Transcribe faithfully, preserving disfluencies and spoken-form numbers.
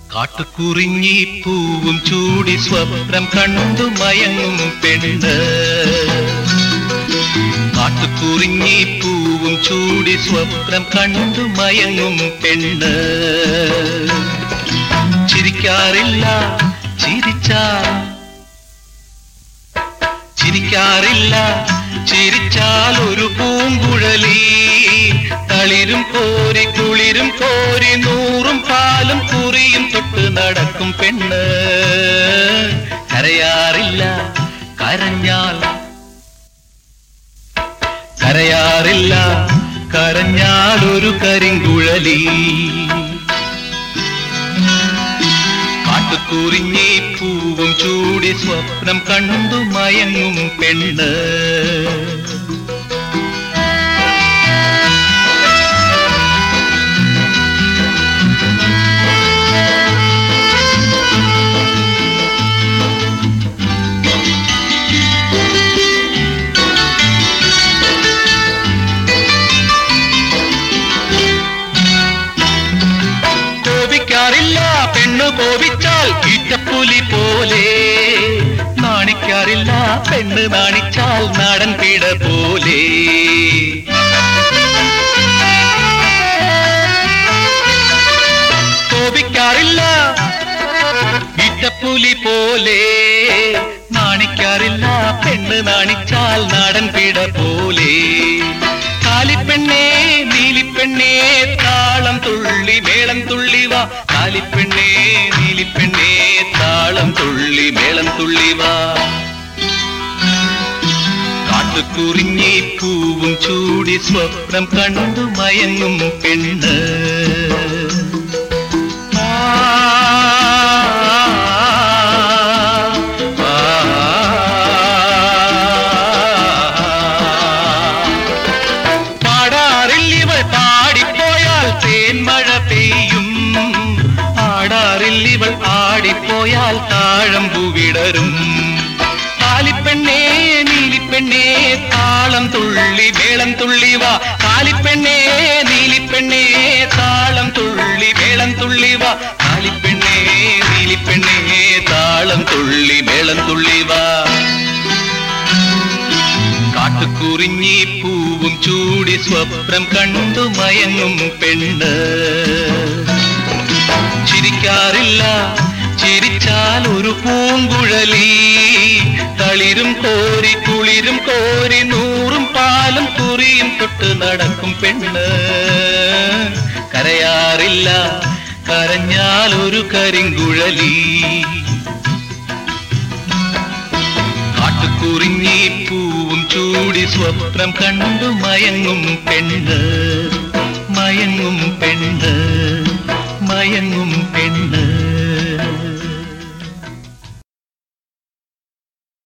കാട്ടുകുറിഞ്ഞി പൂവും ചൂടി സ്വപ്നം കണ്ടു മയങ്ങും പെണ്ണ്. കാട്ടുകുറിഞ്ഞി പൂവും ചൂടി സ്വപ്നം കണ്ടു മയങ്ങും പെണ്ണ്. ചിരിക്കാറില്ല ചിരിച്ചാൽ ചിരിക്കാറില്ല ചിരിച്ചാൽ ഒരു പൂങ്കുഴലി. തളിരും കോരി കുളിരും കോരി നൂറും പാലും കുറിയും തൊട്ട് നടക്കും പെണ്ണ്. കരയാറില്ല കരഞ്ഞാൽ കരയാറില്ല കരഞ്ഞാൽ ഒരു കരിങ്കുഴലി. കാട്ടുകുറിഞ്ഞി പൂവും ചൂടി സ്വപ്നം കണ്ടു മയങ്ങും പെണ്ണ്. പെണ്ണു കോപിച്ചാൽ ഈറ്റപ്പുലി പോലെ. നാണിക്കാറില്ല പെണ്ണ് നാണിച്ചാൽ നാടൻ പീഡ പോലെ. കോപിക്കാറില്ല ഈറ്റപ്പുലി പോലെ. നാണിക്കാറില്ല പെണ്ണ് നാണിച്ചാൽ നാടൻ പീഡ പോലെ. കാലിപ്പെണ്ണേ നീലിപ്പെണ്ണേ താളം തുള്ളി മേളം തുള്ളിവാ. കാലിപ്പെണ്ണേ നീലിപ്പെണ്ണേ താളം തുള്ളി മേളം തുള്ളിവാ. കാട്ടുകുറിഞ്ഞി പൂവും ചൂടി സ്വപ്നം കണ്ടു മയങ്ങും പെണ്ണ്. തേന്മഴ പെയ്യും ആടാറില്ലിവൾ ആടിപ്പോയാൽ താഴമ്പു വിടരും. കാലിപ്പെണ്ണേ നീലിപ്പെണ്ണേ താളം തുള്ളി മേളം തുള്ളിവാ. കാലിപ്പെണ്ണേ നീലിപ്പെണ്ണേ താളം തുള്ളി മേളം തുള്ളിവാ. കാലിപ്പെണ്ണേ നീലിപ്പെണ്ണേ താളം തുള്ളി മേളം തുള്ളിവാ. കാട്ടുകുറിഞ്ഞി പൂവും ചൂടി സ്വപ്നം കണ്ടു മയങ്ങും പെണ്ണ്. ചിരിക്കാറില്ല ചിരിച്ചാൽ ഒരു പൂങ്കുഴലി. തളിരും കോരി കുളിരും കോരി നൂറും പാലും കുറിയും തൊട്ട് നടക്കും പെണ്ണ്. കരയാറില്ല കരഞ്ഞാൽ ഒരു കരിങ്കുഴലി. കാട്ടുകുറിഞ്ഞി പൂവും ചൂടി സ്വപ്നം കണ്ടു മയങ്ങും പെണ്ണ്. മയങ്ങും പെണ്ണ് മയങ്ങും